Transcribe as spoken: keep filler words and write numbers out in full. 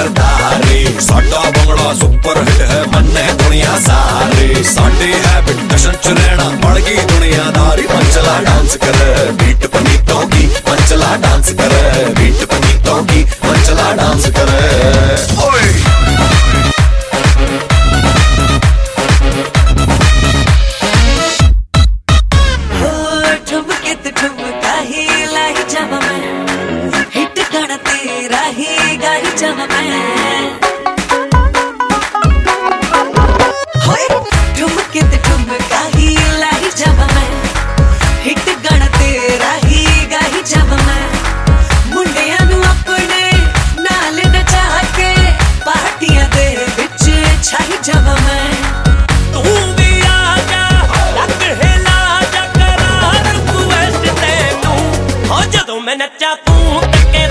सरदारी साडा Bhangra super hit है मन्ने दुनिया सारी साडे हैबिट दशन च रहना बढ़ गई दुनियादारी मंचला डांस करे बीट पनीतों की मंचला डांस करे बीट पनीतों की मंचला डांस करे ओए मैं नचा तू